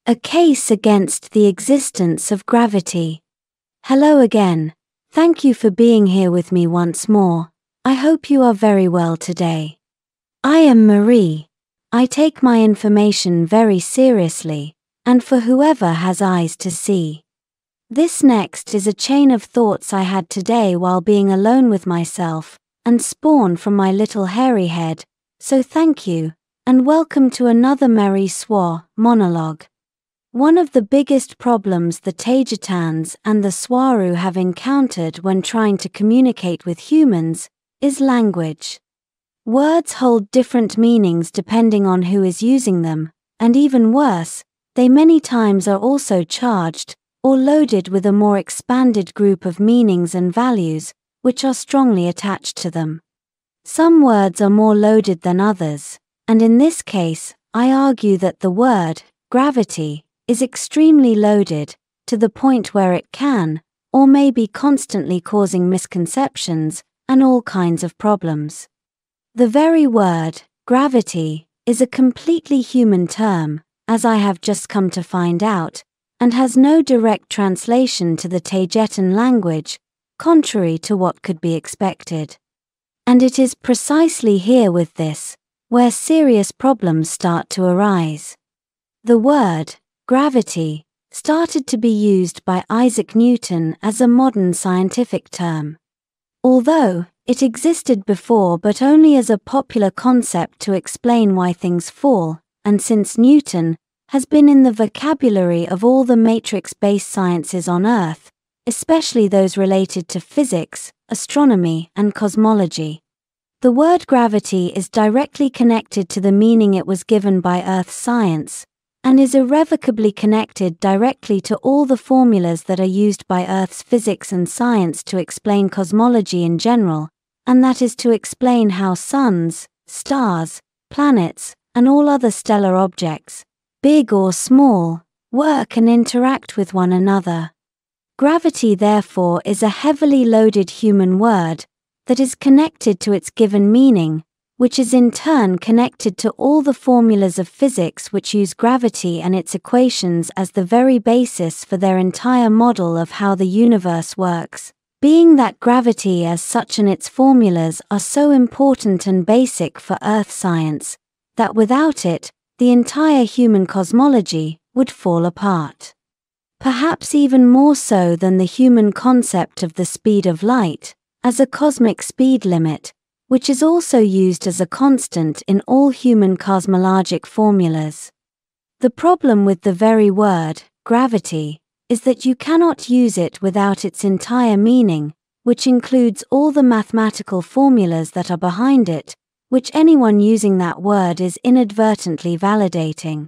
A case against the existence of gravity. Hello again. Thank you for being here with me once more. I hope you are very well today. I am Marie. I take my information very seriously, and for whoever has eyes to see. This next is a chain of thoughts I had today while being alone with myself, and spawned from my little hairy head, so thank you, and welcome to another Marie Swa monologue. One of the biggest problems the Taygetaans and the Swaru have encountered when trying to communicate with humans is language. Words hold different meanings depending on who is using them, and even worse, they many times are also charged or loaded with a more expanded group of meanings and values, which are strongly attached to them. Some words are more loaded than others, and in this case, I argue that the word gravity is extremely loaded, to the point where it can, or may be constantly causing misconceptions and all kinds of problems. The very word, gravity, is a completely human term, as I have just come to find out, and has no direct translation to the Taygetan language, contrary to what could be expected. And it is precisely here with this, where serious problems start to arise. The word, gravity, started to be used by Isaac Newton as a modern scientific term. Although it existed before but only as a popular concept to explain why things fall, and since Newton has been in the vocabulary of all the matrix-based sciences on Earth, especially those related to physics, astronomy, and cosmology. The word gravity is directly connected to the meaning it was given by Earth science, and is irrevocably connected directly to all the formulas that are used by Earth's physics and science to explain cosmology in general, and that is to explain how suns, stars, planets, and all other stellar objects, big or small, work and interact with one another. Gravity, therefore, is a heavily loaded human word that is connected to its given meaning, which is in turn connected to all the formulas of physics which use gravity and its equations as the very basis for their entire model of how the universe works, being that gravity as such and its formulas are so important and basic for Earth science, that without it, the entire human cosmology would fall apart. Perhaps even more so than the human concept of the speed of light, as a cosmic speed limit, which is also used as a constant in all human cosmologic formulas. The problem with the very word, gravity, is that you cannot use it without its entire meaning, which includes all the mathematical formulas that are behind it, which anyone using that word is inadvertently validating.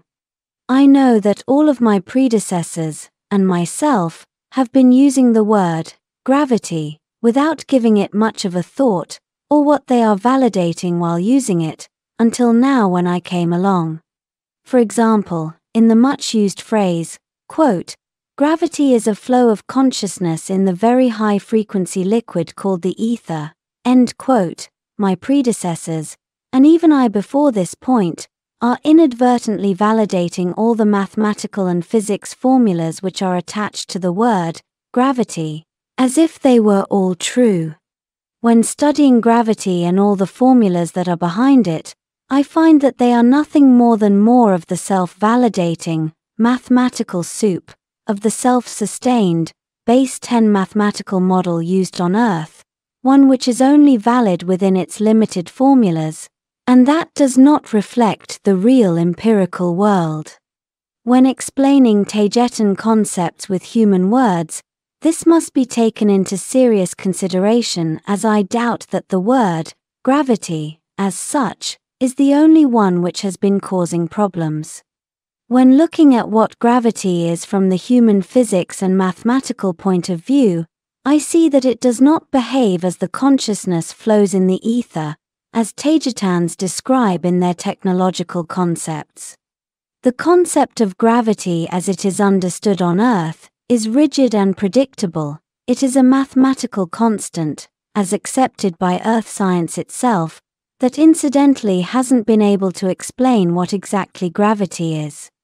I know that all of my predecessors, and myself, have been using the word, gravity, without giving it much of a thought, or what they are validating while using it, until now when I came along. For example, in the much-used phrase, quote, gravity is a flow of consciousness in the very high-frequency liquid called the ether, end quote, my predecessors, and even I before this point, are inadvertently validating all the mathematical and physics formulas which are attached to the word, gravity, as if they were all true. When studying gravity and all the formulas that are behind it, I find that they are nothing more than more of the self-validating, mathematical soup, of the self-sustained, base 10 mathematical model used on Earth, one which is only valid within its limited formulas, and that does not reflect the real empirical world. When explaining Taygetan concepts with human words, this must be taken into serious consideration, as I doubt that the word, gravity, as such, is the only one which has been causing problems. When looking at what gravity is from the human physics and mathematical point of view, I see that it does not behave as the consciousness flows in the ether, as Taygetaans describe in their technological concepts. The concept of gravity as it is understood on Earth is rigid and predictable. It is a mathematical constant, as accepted by Earth science itself, that incidentally hasn't been able to explain what exactly gravity is.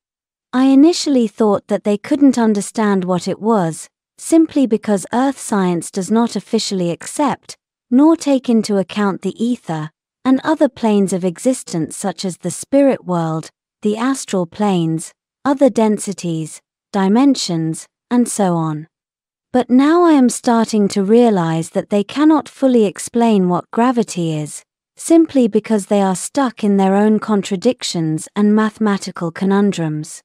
I initially thought that they couldn't understand what it was, simply because earth science does not officially accept, nor take into account the ether, and other planes of existence such as the spirit world, the astral planes, other densities, dimensions, and so on. But now I am starting to realize that they cannot fully explain what gravity is, simply because they are stuck in their own contradictions and mathematical conundrums.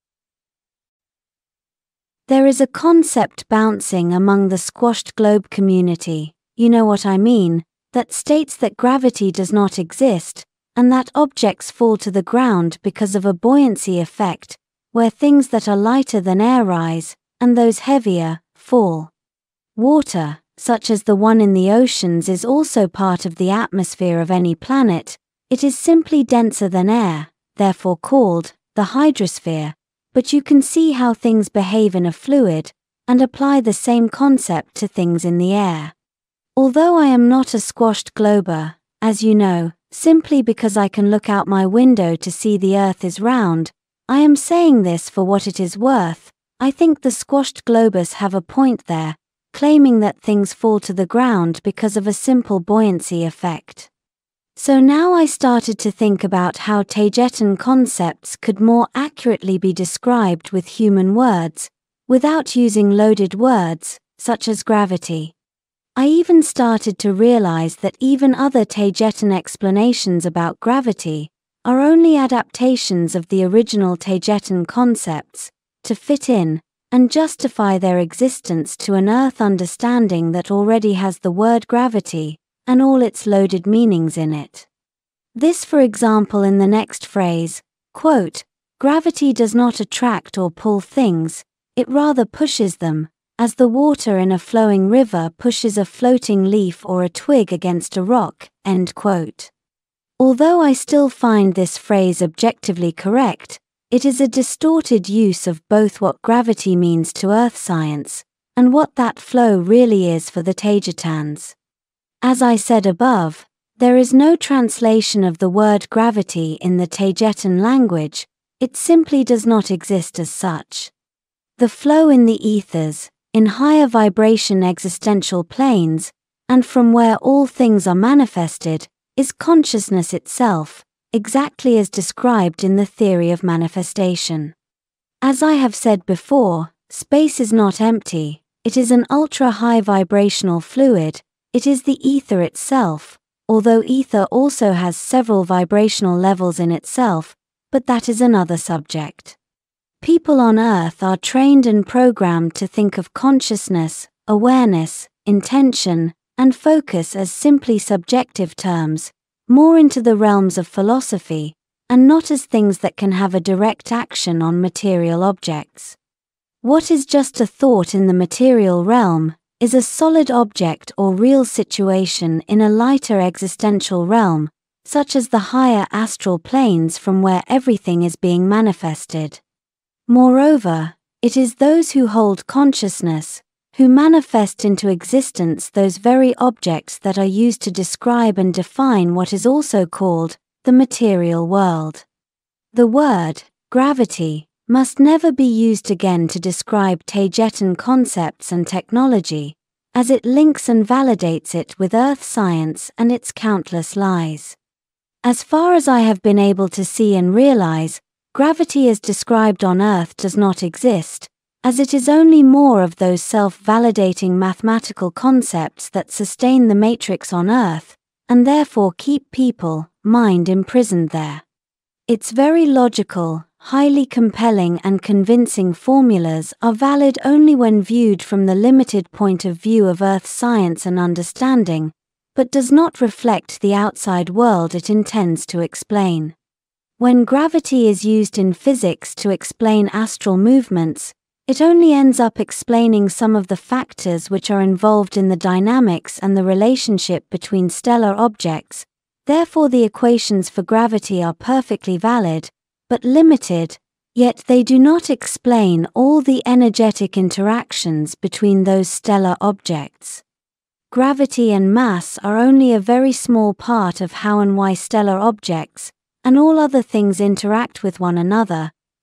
There is a concept bouncing among the squashed globe community, you know what I mean, that states that gravity does not exist, and that objects fall to the ground because of a buoyancy effect, where things that are lighter than air rise, and those heavier, fall. Water, such as the one in the oceans, is also part of the atmosphere of any planet. It is simply denser than air, therefore called the hydrosphere, but you can see how things behave in a fluid, and apply the same concept to things in the air. Although I am not a squashed glober, as you know, simply because I can look out my window to see the earth is round, I am saying this for what it is worth. I think the squashed globers have a point there, claiming that things fall to the ground because of a simple buoyancy effect. So now I started to think about how Tagetan concepts could more accurately be described with human words, without using loaded words, such as gravity. I even started to realize that even other Tagetan explanations about gravity are only adaptations of the original Tagetan concepts, to fit in and justify their existence to an Earth understanding that already has the word gravity and all its loaded meanings in it. This, for example, in the next phrase, quote, "Gravity does not attract or pull things, it rather pushes them, as the water in a flowing river pushes a floating leaf or a twig against a rock," end quote. Although I still find this phrase objectively correct, it is a distorted use of both what gravity means to earth science and what that flow really is for the Tagetans. As I said above, there is no translation of the word gravity in the Tagetan language, it simply does not exist as such. The flow in the ethers, in higher vibration existential planes, and from where all things are manifested, is consciousness itself, exactly as described in the theory of manifestation. As I have said before, space is not empty, it is an ultra-high vibrational fluid, it is the ether itself, although ether also has several vibrational levels in itself, but that is another subject. People on Earth are trained and programmed to think of consciousness, awareness, intention, and focus as simply subjective terms, more into the realms of philosophy, and not as things that can have a direct action on material objects. What is just a thought in the material realm is a solid object or real situation in a lighter existential realm, such as the higher astral planes from where everything is being manifested. Moreover, it is those who hold consciousness, who manifest into existence those very objects that are used to describe and define what is also called the material world. The word, gravity, must never be used again to describe Tagetan concepts and technology, as it links and validates it with earth science and its countless lies. As far as I have been able to see and realize, gravity as described on Earth does not exist, as it is only more of those self-validating mathematical concepts that sustain the matrix on Earth, and therefore keep people, mind imprisoned there. Its very logical, highly compelling and convincing formulas are valid only when viewed from the limited point of view of Earth science and understanding, but does not reflect the outside world it intends to explain. When gravity is used in physics to explain astral movements, it only ends up explaining some of the factors which are involved in the dynamics and the relationship between stellar objects. Therefore, the equations for gravity are perfectly valid, but limited, yet they do not explain all the energetic interactions between those stellar objects. Gravity and mass are only a very small part of how and why stellar objects, and all other things interact with one another,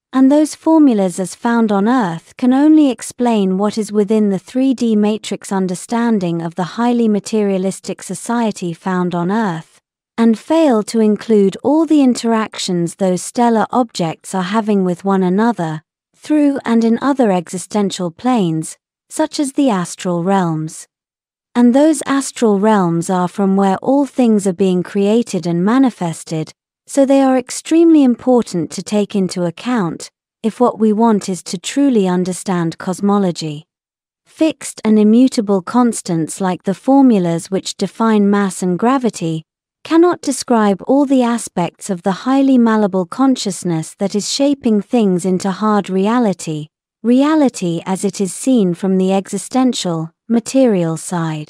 and those formulas as found on Earth can only explain what is within the 3D matrix understanding of the highly materialistic society found on Earth, and fail to include all the interactions those stellar objects are having with one another, through and in other existential planes, such as the astral realms. And those astral realms are from where all things are being created and manifested, so they are extremely important to take into account, if what we want is to truly understand cosmology. Fixed and immutable constants like the formulas which define mass and gravity cannot describe all the aspects of the highly malleable consciousness that is shaping things into hard reality, reality as it is seen from the existential, material side.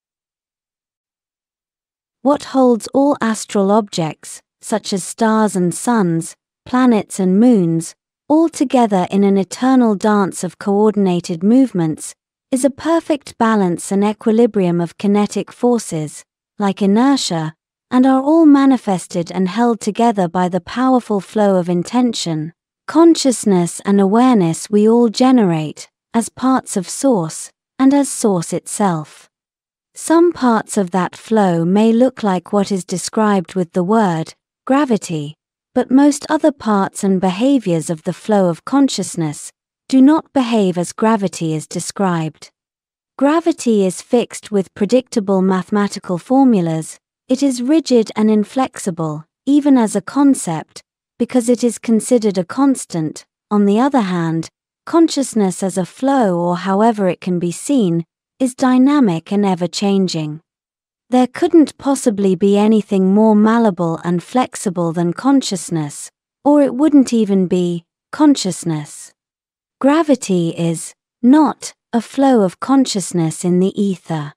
What holds all astral objects, such as stars and suns, planets and moons, all together in an eternal dance of coordinated movements, is a perfect balance and equilibrium of kinetic forces, like inertia, and are all manifested and held together by the powerful flow of intention, consciousness and awareness we all generate, as parts of Source, and as Source itself. Some parts of that flow may look like what is described with the word gravity, but most other parts and behaviors of the flow of consciousness do not behave as gravity is described. Gravity is fixed with predictable mathematical formulas, it is rigid and inflexible, even as a concept, because it is considered a constant. On the other hand, consciousness as a flow, or however it can be seen, is dynamic and ever-changing. There couldn't possibly be anything more malleable and flexible than consciousness, or it wouldn't even be consciousness. Gravity is not a flow of consciousness in the ether.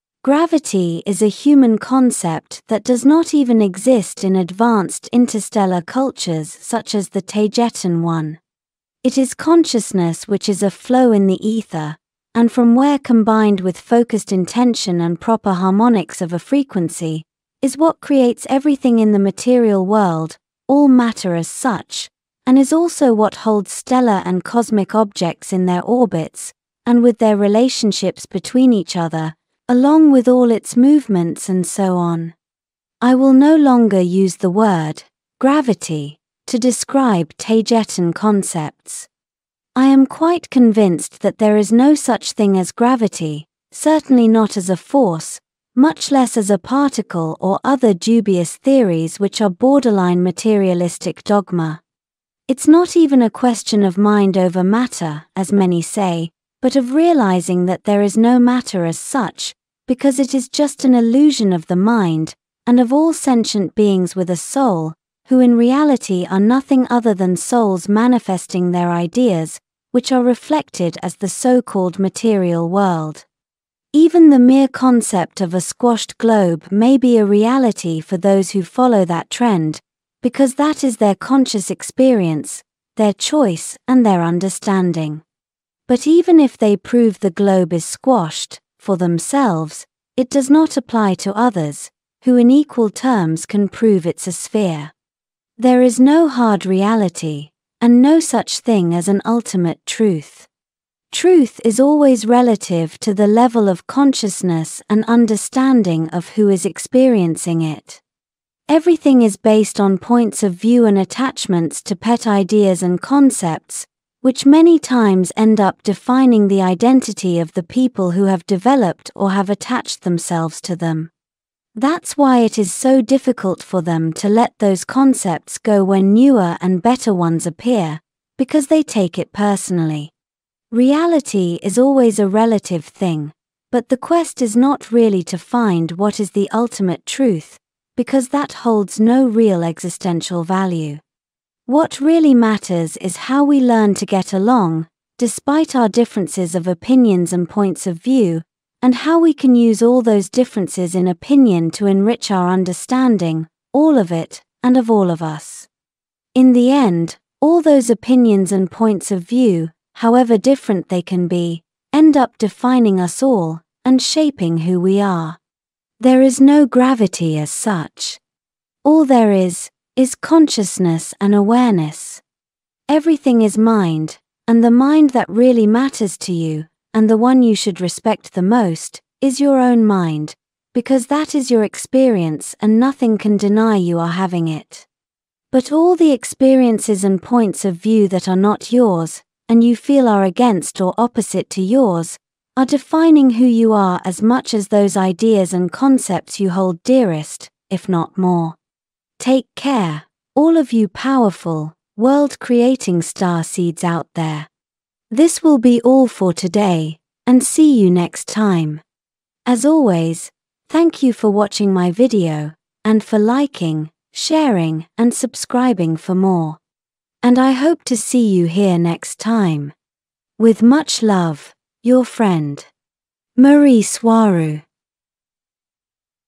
Gravity is a human concept that does not even exist in advanced interstellar cultures such as the Tagetan one. It is consciousness which is a flow in the ether, and from where, combined with focused intention and proper harmonics of a frequency, is what creates everything in the material world, all matter as such, and is also what holds stellar and cosmic objects in their orbits, and with their relationships between each other, along with all its movements and so on. I will no longer use the word gravity to describe Tagetan concepts. I am quite convinced that there is no such thing as gravity, certainly not as a force, much less as a particle or other dubious theories which are borderline materialistic dogma. It's not even a question of mind over matter, as many say, but of realizing that there is no matter as such, because it is just an illusion of the mind, and of all sentient beings with a soul, who in reality are nothing other than souls manifesting their ideas, which are reflected as the so-called material world. Even the mere concept of a squashed globe may be a reality for those who follow that trend, because that is their conscious experience, their choice, and their understanding. But even if they prove the globe is squashed, for themselves, it does not apply to others, who in equal terms can prove it's a sphere. There is no hard reality, and no such thing as an ultimate truth. Truth is always relative to the level of consciousness and understanding of who is experiencing it. Everything is based on points of view and attachments to pet ideas and concepts, which many times end up defining the identity of the people who have developed or have attached themselves to them. That's why it is so difficult for them to let those concepts go when newer and better ones appear, because they take it personally. Reality is always a relative thing, but the quest is not really to find what is the ultimate truth, because that holds no real existential value. What really matters is how we learn to get along, despite our differences of opinions and points of view, and how we can use all those differences in opinion to enrich our understanding, all of it, and of all of us. In the end, all those opinions and points of view, however different they can be, end up defining us all, and shaping who we are. There is no gravity as such. All there is consciousness and awareness. Everything is mind, and the mind that really matters to you, and the one you should respect the most, is your own mind, because that is your experience and nothing can deny you are having it. But all the experiences and points of view that are not yours, and you feel are against or opposite to yours, are defining who you are as much as those ideas and concepts you hold dearest, if not more. Take care, all of you powerful, world-creating star seeds out there. This will be all for today, and see you next time. As always, thank you for watching my video, and for liking, sharing, and subscribing for more. And I hope to see you here next time. With much love, your friend, Marie Swaru.